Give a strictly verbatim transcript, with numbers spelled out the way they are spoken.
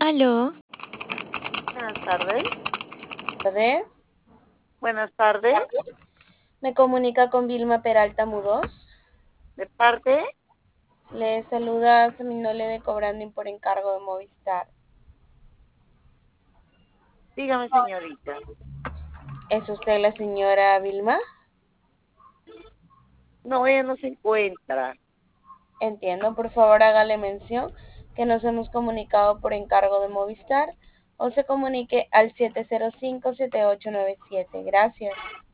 Aló, Buenas tardes. Tardes. Buenas tardes. Me comunica con Vilma Peralta Mudos. De parte, Le saluda Seminole de Cobrando por encargo de Movistar. dígame, señorita. ¿Es usted la señora Vilma? No, ella no se encuentra. Entiendo, por favor hágale mención que nos hemos comunicado por encargo de Movistar o se comunique al siete cero cinco, siete ocho nueve siete. Gracias.